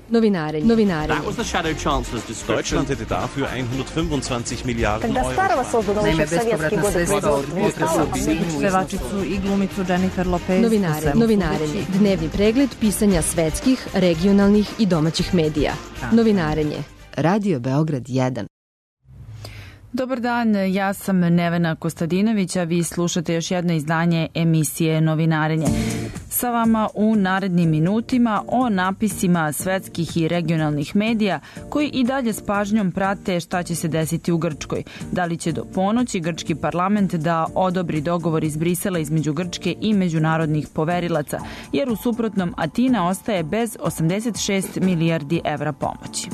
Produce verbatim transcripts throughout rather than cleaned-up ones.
Novinarenje. Novinarenje. That was the Shadow Chancellor's description. Deutschland hätte dafür hundertfünfundzwanzig Miliarden Когда Euro. старого создано Naime, еще в советские bespovratna годы sredstva od производства. pevačicu i glumicu Jennifer Lopez. Novinarenje. Novinarenje. Dnevni pregled pisanja svetskih, regionalnih i domaćih medija. Novinarenje. Radio Beograd jedan. Dobar dan, ja sam Nevena Kostadinović, a vi slušate još jedno izdanje emisije Novinarenje. Sa vama u narednim minutima o napisima svetskih i regionalnih medija koji i dalje s pažnjom prate šta će se desiti u Grčkoj. Da li će do ponoći grčki parlament da odobri dogovor iz Brisela između Grčke i međunarodnih poverilaca, jer u suprotnom Atina ostaje bez osamdeset šest milijardi evra pomoći.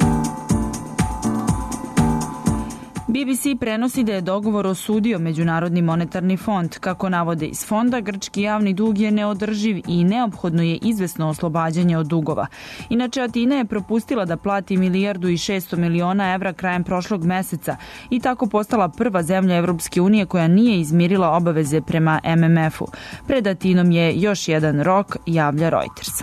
B B C prenosi da je dogovor osudio Međunarodni monetarni fond. Kako navode iz fonda, grčki javni dug je neodrživ i neophodno je izvesno oslobađanje od dugova. Inače, Atina je propustila da plati milijardu i šesto miliona evra krajem prošlog meseca i tako postala prva zemlja Evropske unije koja nije izmirila obaveze prema M M F-u. Pred Atinom je još jedan rok, javlja Reuters.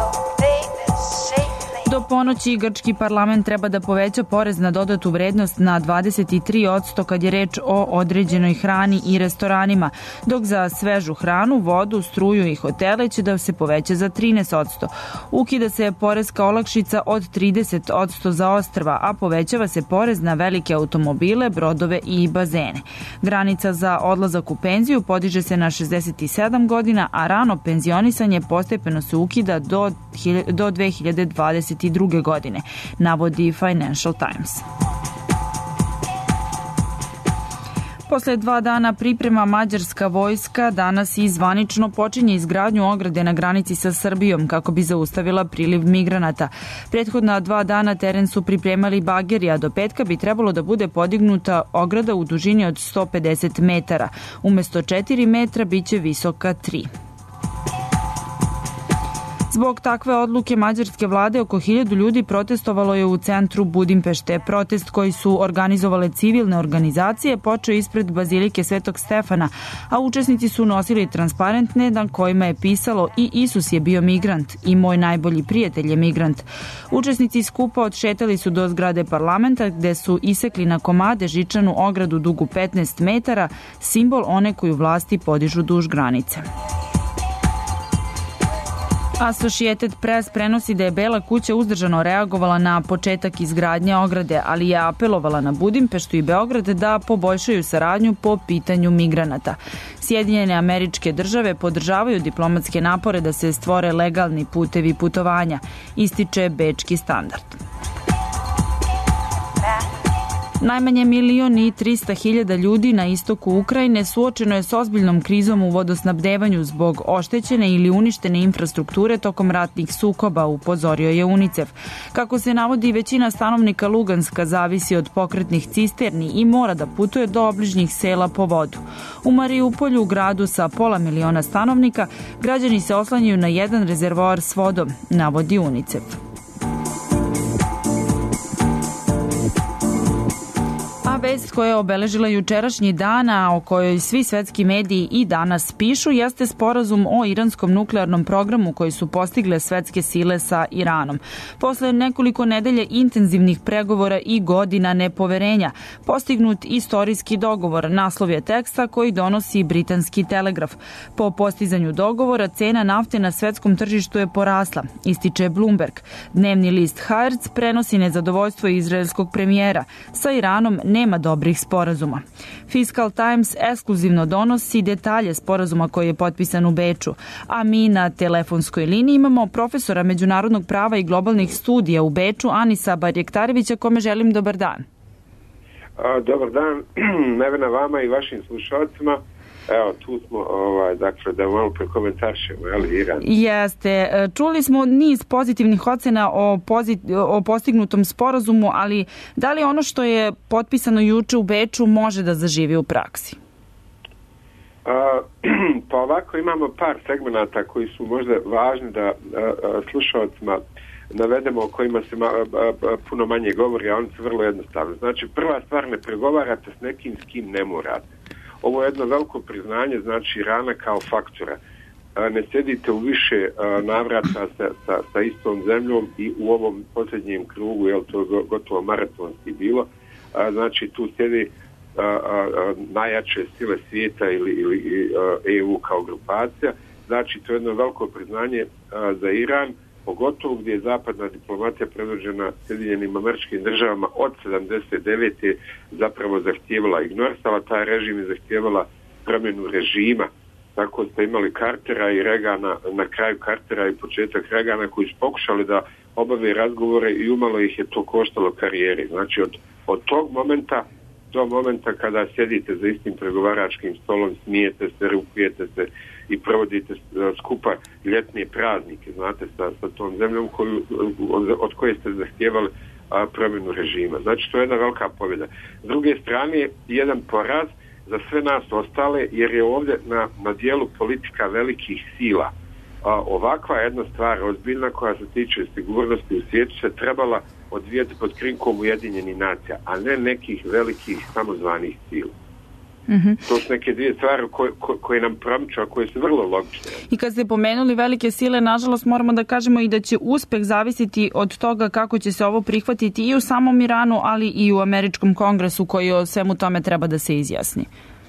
Do ponoći grčki parlament treba da poveća porez na dodatu vrednost na dvadeset tri posto kad je reč o određenoj hrani i restoranima, dok za svežu hranu, vodu, struju i hotele će da se poveća za trinaest posto. Ukida se poreska olakšica od trideset posto za ostrva, a povećava se porez na velike automobile, brodove i bazene. Granica za odlazak u penziju podiže se na šezdeset sedam godina, a rano penzionisanje postepeno se ukida do, do dve hiljade dvadeset druge godine, navodi Financial Times. Posle dva dana priprema mađarska vojska danas i zvanično počinje izgradnju ograde na granici sa Srbijom kako bi zaustavila priliv migranata. Prethodna dva dana teren su pripremali bageri, a do petka bi trebalo da bude podignuta ograda u dužini od sto pedeset metara. Umesto četiri metra biće visoka tri. Zbog takve odluke mađarske vlade oko hiljadu ljudi protestovalo je u centru Budimpešte. Protest koji su organizovale civilne organizacije počeo ispred Bazilike Svetog Stefana, a učesnici su nosili transparentne na kojima je pisalo i Isus je bio migrant i moj najbolji prijatelj je migrant. Učesnici skupa odšetali su do zgrade parlamenta gde su isekli na komade žičanu ogradu dugu petnaest metara, simbol one koju vlasti podižu duž granice. Associated Press prenosi da je Bela kuća uzdržano reagovala na početak izgradnje ograde, ali je apelovala na Budimpeštu i Beograd da poboljšaju saradnju po pitanju migranata. Sjedinjene Američke Države podržavaju diplomatske napore da se stvore legalni putevi putovanja, ističe Bečki standard. Najmanje milion i trista hiljada ljudi na istoku Ukrajine suočeno je s ozbiljnom krizom u vodosnabdevanju zbog oštećene ili uništene infrastrukture tokom ratnih sukoba, upozorio je UNICEF. Kako se navodi, većina stanovnika Luganska zavisi od pokretnih cisterni i mora da putuje do obližnjih sela po vodu. U Mariupolju, gradu sa pola miliona stanovnika, građani se oslanjaju na jedan rezervoar s vodom, navodi UNICEF. Vest koja je obeležila jučerašnji dan, a o kojoj svi svetski mediji i danas pišu, jeste sporazum o iranskom nuklearnom programu koji su postigle svetske sile sa Iranom. Posle nekoliko nedelje intenzivnih pregovora i godina nepoverenja, postignut istorijski dogovor, naslov je teksta koji donosi britanski Telegraf. Po postizanju dogovora, cena nafte na svetskom tržištu je porasla, ističe Bloomberg. Dnevni list Haaretz prenosi nezadovoljstvo izraelskog premijera. Sa Iranom nema dobrih sporazuma. Fiscal Times ekskluzivno donosi detalje sporazuma koji je potpisan u Beču, a mi na telefonskoj liniji imamo profesora međunarodnog prava i globalnih studija u Beču, Anisa Barjektarevića, kome želim dobar dan. A, dobar dan, Nevena, vama i vašim slušalcima. Evo, tu smo, ovaj, dakle, da malo prekomentaršemo, je li, Iran? Jeste. Čuli smo niz pozitivnih ocena o, pozit, o postignutom sporazumu, ali da li ono što je potpisano juče u Beču može da zaživi u praksi? A, pa ovako, imamo par segmenata koji su možda važni da a, a, slušalcima navedemo, o kojima se ma, a, a, puno manje govori, a oni su vrlo jednostavni. Znači, prva stvar, ne pregovarate s nekim s kim ne morate. Ovo je jedno veliko priznanje, znači, Irana kao faktora. ne sjedite u više navrata sa, sa, sa istom zemljom i u ovom posljednjem krugu, jel to gotovo maratonski bilo, znači tu sjedi a, a, najjače sile svijeta ili, ili a, E U kao grupacija, znači to je jedno veliko priznanje a, za Iran, pogotovo gdje je zapadna diplomatija predvođena Sjedinjenim Američkim Državama od sedamdeset devete zapravo zahtijevala, ignorisala taj režim i zahtijevala promjenu režima. Tako ste imali Cartera i Reagana, na kraju Cartera i početak Reagana koji su pokušali da obave razgovore i umalo ih je to koštalo karijeri. Znači od, od tog momenta do momenta kada sjedite za istim pregovaračkim stolom, smijete se, rukujete se i provodite skupa ljetne praznike, znate, sa, sa tom zemljom koju, od koje ste zahtijevali a, promjenu režima. Znači to je jedna velika pobjeda. S druge strane, jedan poraz za sve nas ostale, jer je ovdje na, na dijelu politika velikih sila. A, ovakva jedna stvar ozbiljna koja se tiče sigurnosti u svijetu se trebala odvijati pod krinkom Ujedinjenih nacija, a ne nekih velikih samozvanih sila. Mm-hmm. To su neke dvije stvari koje, koje nam promiču, a koje su vrlo logične. I kad ste pomenuli velike sile, nažalost moramo da kažemo i da će uspeh zavisiti od toga kako će se ovo prihvatiti i u samom Iranu, ali i u Američkom kongresu koji o svemu tome treba da se izjasni.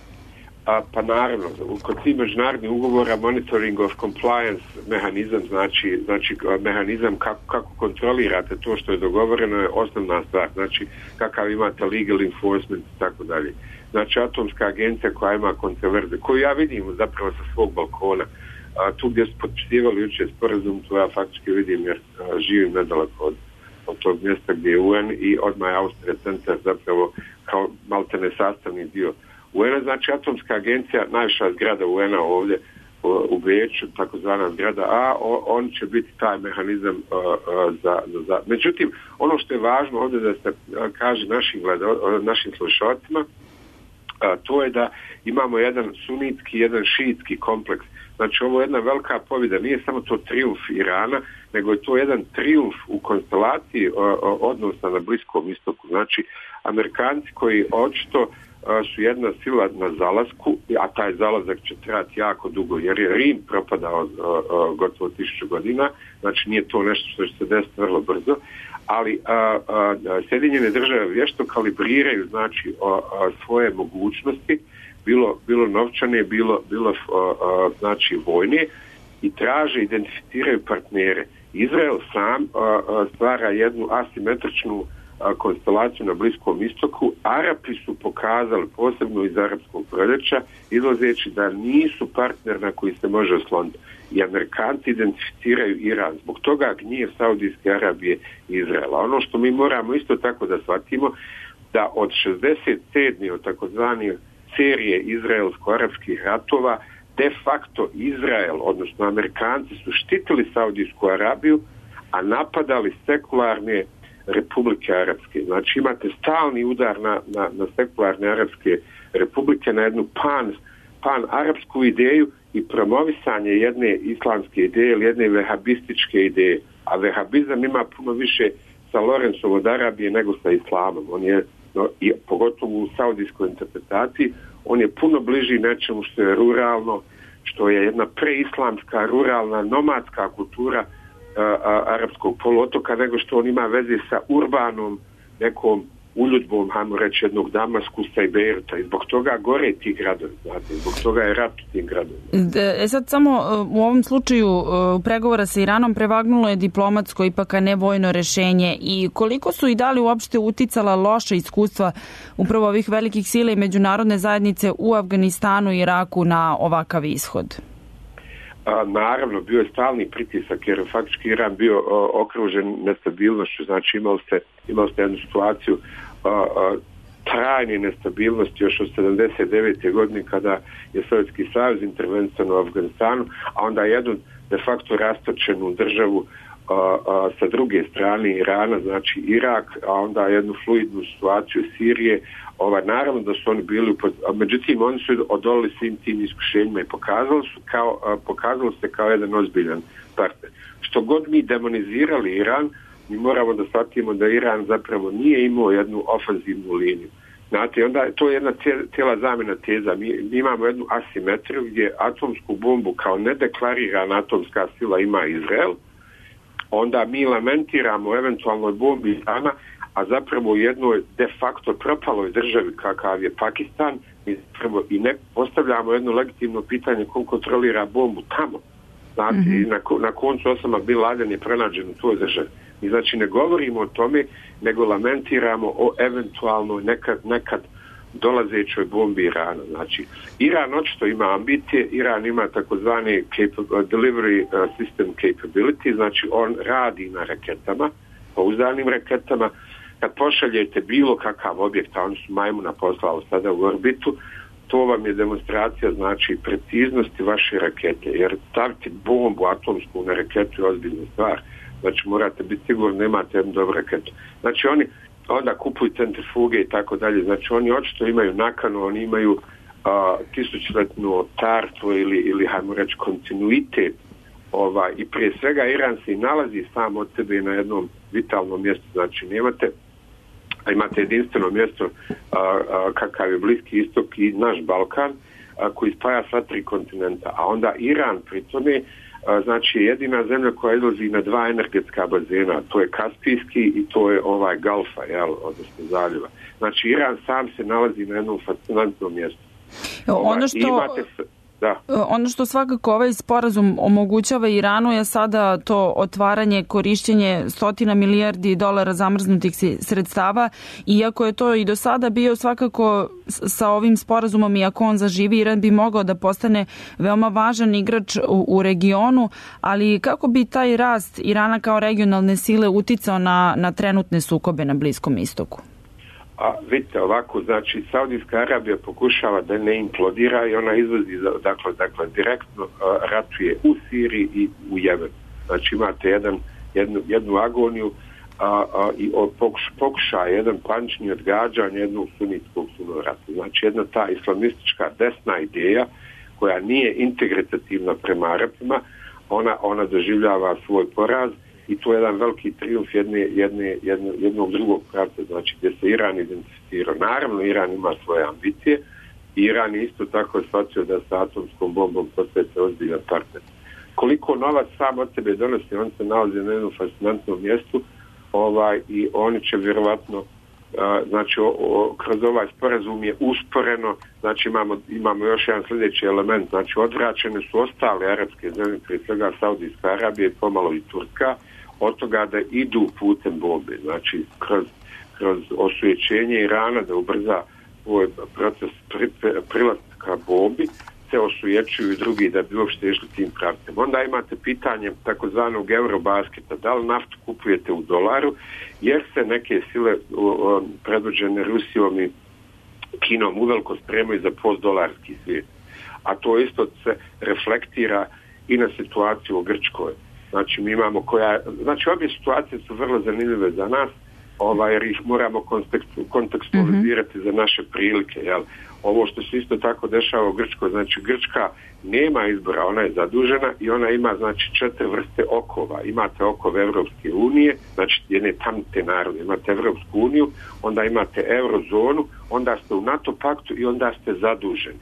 A, pa naravno, kod svih međunarodnih ugovora monitoring of compliance mehanizam, znači, znači mehanizam kako, kako kontrolirate to što je dogovoreno je osnovna stvar, znači kakav imate legal enforcement i tako dalje. Znači atomska agencija koja ima kontroverze, koju ja vidim zapravo sa svog balkona, a, tu gdje su potpisivali jučer sporazum, tu ja faktički vidim jer a, živim nedaleko od, od tog mjesta gdje je U N i odmah je Austrija centar zapravo kao maltene sastavni dio U N-a, znači atomska agencija, najviša zgrada U N-a ovdje u Beču, takozvana zgrada A, on će biti taj mehanizam uh, uh, za, za... Međutim, ono što je važno ovdje da se uh, kaže našim, gleda, uh, našim slušalcima, uh, to je da imamo jedan sunitski, jedan šiitski kompleks. Znači, ovo je jedna velika pobjeda, nije samo to trijumf Irana, nego je to jedan trijumf u konstelaciji uh, uh, odnosa na Bliskom istoku. Znači, Amerikanci koji očito su jedna sila na zalasku, a taj zalazak će trajati jako dugo, jer je Rim propadao uh, uh, gotovo tisuću godina, znači nije to nešto što će se desiti vrlo brzo, ali uh, uh, Sjedinjene države vješto kalibriraju znači uh, uh, svoje mogućnosti, bilo, bilo novčane, bilo, bilo uh, uh, znači vojne, i traže, identificiraju partnere. Izrael sam uh, uh, stvara jednu asimetričnu konstelaciju na Bliskom istoku. Arapi su pokazali, posebno iz arapskog proljeća, izlazeći da nisu partner na koji se može osloniti. I Amerikanci identificiraju Iran. Zbog toga gnjev Saudijske Arabije i Izraela. Ono što mi moramo isto tako da shvatimo, da od šezdeset sedme od takozvane serije izraelsko-arapskih ratova de facto Izrael, odnosno Amerikanci su štitili Saudijsku Arabiju, a napadali sekularne Republike Arapske. Znači imate stalni udar na, na, na sekularne arapske republike, na jednu pan, pan-arapsku ideju i promovisanje jedne islamske ideje ili jedne vehabističke ideje. A vehabizam ima puno više sa Lorencom od Arabije nego sa islamom. On je, no, i pogotovo u saudijskoj interpretaciji, on je puno bliži nečemu što je ruralno, što je jedna preislamska, ruralna, nomadska kultura A, a, arapskog poluotoka, nego što on ima veze sa urbanom nekom uljudbom, hajmo reći, jednog Damaskusa i Beiruta, i zbog toga gore ti gradovi, znate, zbog toga je rat u tim gradovima. E sad samo u ovom slučaju pregovora sa Iranom prevagnulo je diplomatsko, ipak ne vojno rešenje, i koliko su i da li uopšte uticala loša iskustva upravo ovih velikih sila i međunarodne zajednice u Afganistanu i Iraku na ovakav ishod? A, naravno, bio je stalni pritisak jer faktički Iran bio o, okružen nestabilnošću, znači imao ste, imao ste jednu situaciju a, a, trajne nestabilnosti još od sedamdeset devete godine kada je Sovjetski savez intervenciono u Afganistanu, a onda jednu de facto rastočenu državu a, a, sa druge strane Irana, znači Irak, a onda jednu fluidnu situaciju Sirije. Ova, naravno da su oni bili, međutim oni su odolili svim tim iskušenjima i pokazali su kao, pokazali se kao jedan ozbiljan partner. Što god mi demonizirali Iran, mi moramo da shvatimo da Iran zapravo nije imao jednu ofanzivnu liniju. Znate, onda to je jedna cijela zamjena teza. Mi, mi imamo jednu asimetriju gdje atomsku bombu kao nedeklarirana atomska sila ima Izrael, onda mi lamentiramo eventualnoj bombi Irana, a zapravo u jednoj de facto propaloj državi kakav je Pakistan, mi zapravo i ne postavljamo jedno legitimno pitanje ko kontrolira bombu tamo. Znate, mm-hmm. na, na koncu Osama Bin Laden je pronađen u toj državi. Mi znači ne govorimo o tome, nego lamentiramo o eventualno nekad, nekad dolazećoj bombi Irana. Znači, Iran očito ima ambicije, Iran ima takozvani delivery system capability, znači on radi na raketama, pouzdanim raketama. Kad pošaljete bilo kakav objekt, a oni su majmuna poslali sada u orbitu, to vam je demonstracija znači preciznosti vaše rakete, jer staviti bombu atomsku na raketu je ozbiljna stvar. Znači morate biti sigurni da imate jednu dobru raketu. Znači oni onda kupuju centrifuge i tako dalje. Znači oni očito imaju nakanu, oni imaju a, tisućletnu tartu ili, ili hajmo reći kontinuitet. Ovaj, i prije svega Iran se i nalazi sam od sebe na jednom vitalnom mjestu. Znači nemate, a imate jedinstveno mjesto a, a, kakav je Bliski istok i naš Balkan a, koji spaja sva tri kontinenta. A onda Iran pri tome znači jedina zemlja koja izlazi na dva energetska bazena, to je Kaspijski i to je ovaj Galfa, jel, odnosno zaljeva. Znači Iran sam se nalazi na jednom fascinantnom mjestu. Ono što... Imate... Da. Ono što svakako ovaj sporazum omogućava Iranu je sada to otvaranje, korišćenje stotina milijardi dolara zamrznutih sredstava, iako je to i do sada bio svakako sa ovim sporazumom, i ako on zaživi, Iran bi mogao da postane veoma važan igrač u, u regionu, ali kako bi taj rast Irana kao regionalne sile uticao na, na trenutne sukobe na Bliskom istoku? A vidite ovako, znači Saudijska Arabija pokušava da ne implodira i ona izvozi, dakle, dakle direktno uh, ratuje u Siriji i u Jemenu. Znači imate jedan, jednu, jednu agoniju a, a, i pokuš, pokuša jedan pančni odgađanje jednog sunitskog sunorata. Znači jedna ta islamistička desna ideja koja nije integritativna prema Arapima, ona, ona doživljava svoj poraz. I to je jedan veliki trijumf jedne, jedne, jedne, jednog drugog pravca, znači gdje se Iran identificirao. Naravno, Iran ima svoje ambicije i Iran je isto tako shvatio da sa atomskom bombom postaje ozbiljan partner. Koliko novac sam od sebe donosi, on se nalazi na jednom fascinantnom mjestu ovaj, i oni će vjerovatno, a, znači o, o, kroz ovaj sporazum je usporeno, znači imamo, imamo još jedan sljedeći element, znači odvraćene su ostale arapske zemlje, prije svega Saudijska Arabija i pomalo i Turska, od toga da idu putem bombe, znači kroz, kroz osujećenje Irana da ubrza ovaj proces pri, pri, prilaska bombi, se osujećuju i drugi da bi uopšte išli tim pravcem. Onda imate pitanje takozvanog eurobasketa, da li naftu kupujete u dolaru, jer se neke sile predvođene Rusijom i Kinom uveliko spremaju za postdolarski svijet. A to isto se reflektira i na situaciju u Grčkoj. Znači mi imamo koja, znači obje situacije su vrlo zanimljive za nas, ovaj, jer ih moramo kontekstualizirati mm-hmm. za naše prilike. Jel? Ovo što se isto tako dešava u Grčkoj, znači Grčka nema izbora, ona je zadužena i ona ima znači četiri vrste okova. Imate okove Evropske unije, znači jedne tamte narode, imate Evropsku uniju, onda imate eurozonu, onda ste u NATO paktu i onda ste zaduženi.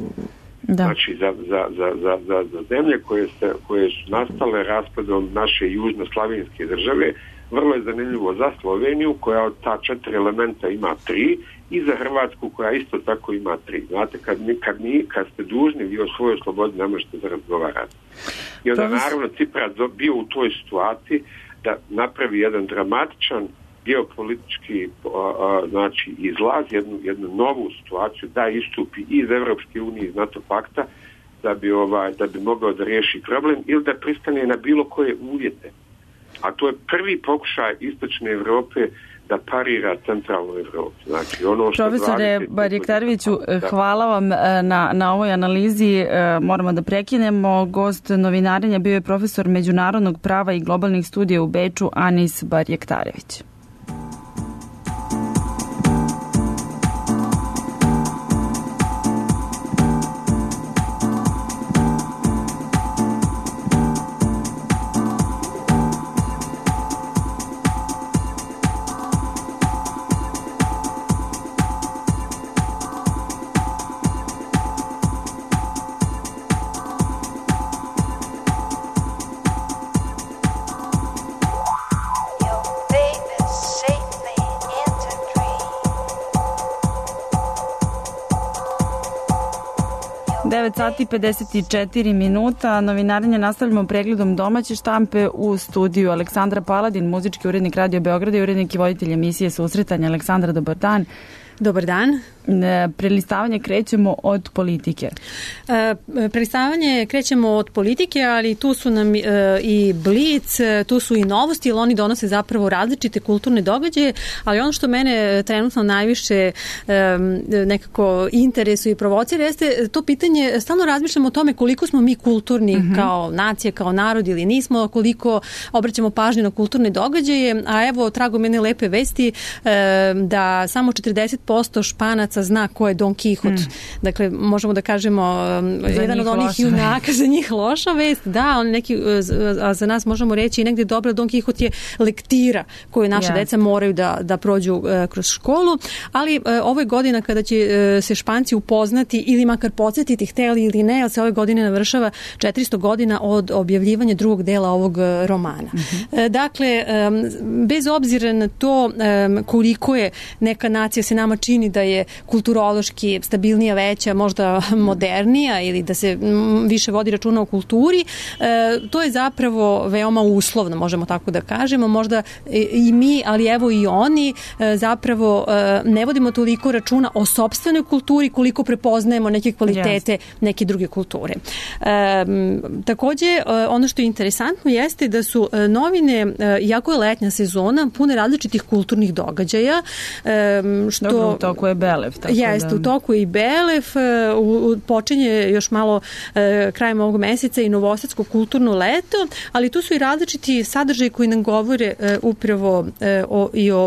Da. Znači za, za, za, za, za, za zemlje koje, se, koje su nastale raspadom naše južnoslavenske države, vrlo je zanimljivo za Sloveniju koja od ta četiri elementa ima tri i za Hrvatsku koja isto tako ima tri. Znate, kad, mi, kad, mi, kad ste dužni, vi o svojoj slobodi ne možete da razgovarati. I onda vas... naravno Cipras bio u toj situaciji da napravi jedan dramatičan geopolitički a, znači izlaz, jednu, jednu novu situaciju, da istupi iz Evropske unije, iz NATO pakta, da bi, ovaj, da bi mogao da riješi problem ili da pristane na bilo koje uvjete. A to je prvi pokušaj istočne Evrope da parira centralnu Evropu. Znači, ono što Profesore Barjektareviću, hvala vam na, na ovoj analizi. Moramo da prekinemo. Gost novinarenja bio je profesor međunarodnog prava i globalnih studija u Beču, Anis Barjektarević. devet sati pedeset četiri minuta. Novinarenje nastavljamo pregledom domaće štampe u studiju. Aleksandra Paladin, muzički urednik Radio Beograda i urednik i voditelj emisije Susretanja. Aleksandra, dobar dan. Dobar dan. Prelistavanje krećemo od politike. E, prelistavanje krećemo od politike, ali tu su nam e, i Blic, tu su i novosti, jer oni donose zapravo različite kulturne događaje, ali ono što mene trenutno najviše e, nekako interesuje i provocira jeste to pitanje, stalno razmišljamo o tome koliko smo mi kulturni mm-hmm. kao nacija, kao narod ili nismo, koliko obraćamo pažnju na kulturne događaje, a evo tragom jedne lepe vesti e, da samo četrdeset posto Španaca zna ko je Don Kihot. Mm. Dakle, možemo da kažemo za jedan od onih junaka, za njih loša vest. Da, on neki, a za nas možemo reći i negde dobro, Don Kihot je lektira koju naše yeah. deca moraju da, da prođu uh, kroz školu, ali uh, ovo je godina kada će uh, se Španci upoznati ili makar podsjetiti, hteli ili ne, ali se ove godine navršava četiristo godina od objavljivanja drugog dela ovog uh, romana. Mm-hmm. Uh, dakle, um, bez obzira na to um, koliko je neka nacija se nama čini da je kulturološki stabilnija, veća, možda modernija ili da se više vodi računa o kulturi, e, to je zapravo veoma uslovno, možemo tako da kažemo. Možda i mi, ali evo i oni, e, zapravo e, ne vodimo toliko računa o sopstvenoj kulturi koliko prepoznajemo neke kvalitete yes. neke druge kulture. E, takođe, e, ono što je interesantno jeste da su e, novine, e, iako je letnja sezona, pune različitih kulturnih događaja, e, što... Dobro, u toku je Belev. Jeste, da... u toku je i Belev, u, u, počinje još malo e, krajem ovog meseca i Novosadsko kulturno leto, ali tu su i različiti sadržaji koji nam govore e, upravo e, o, i o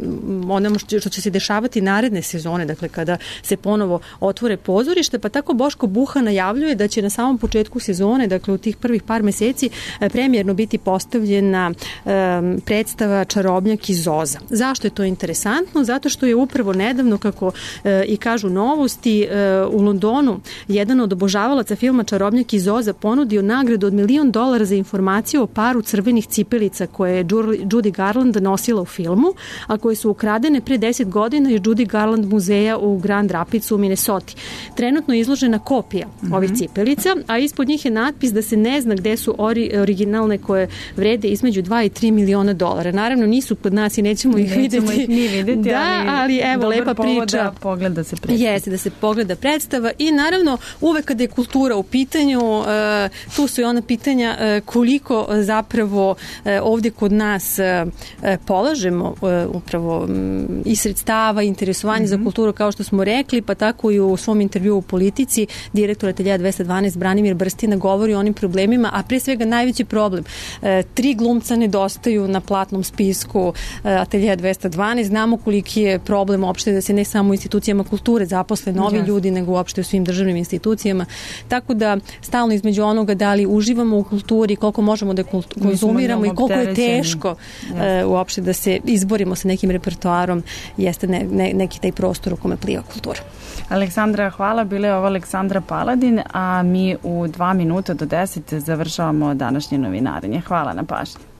m, onome što će se dešavati naredne sezone, dakle kada se ponovo otvore pozorište, pa tako Boško Buha najavljuje da će na samom početku sezone, dakle u tih prvih par meseci, e, premijerno biti postavljena e, predstava Čarobnjak i Zoza. Zašto je to interesantno? Zato što je upravo nedavno, kako e, i kažu novosti, e, u Londonu jedan od obožavalaca filma Čarobnjak i Zoza ponudio nagradu od milion dolara za informaciju o paru crvenih cipelica koje je Judy Garland nosila u filmu, a koje su ukradene pre deset godina iz Judy Garland muzeja u Grand Rapidsu u Minnesoti. Trenutno je izložena kopija mm-hmm. ovih cipelica, a ispod njih je natpis da se ne zna gde su ori, originalne koje vrede između dva i tri miliona dolara. Naravno, nisu kod nas i nećemo ih videti. Nećemo ih ni videti, da, ali evo, lepa priča. Da pogleda se predstava. Jeste, da se pogleda predstava i naravno uvek kada je kultura u pitanju, uh, tu su i ona pitanja uh, koliko zapravo uh, ovde kod nas uh, polažemo uh, upravo um, i sredstava, interesovanje mm-hmm. za kulturu, kao što smo rekli, pa tako i u svom intervju u Politici direktor Ateljeja dvesta dvanaest Branimir Brstina govori o onim problemima, a pre svega najveći problem. Uh, tri glumca nedostaju na platnom spisku uh, Ateljeja dvesta dvanaest. Znamo koliki je problem uopšte da se ne samo u institucijama kulture zaposle novi yes. ljudi, nego uopšte u svim državnim institucijama. Tako da stalno između onoga da li uživamo u kulturi, koliko možemo da kult- konzumiramo i koliko je teško yes. uh, uopšte da se izborimo sa nekim repertoarom, jeste ne, ne, neki taj prostor u kome pliva kultura. Aleksandra, hvala. Bila je ovo Aleksandra Paladin, a mi u dva minuta do deset završavamo današnje novinarenje. Hvala na pažnji.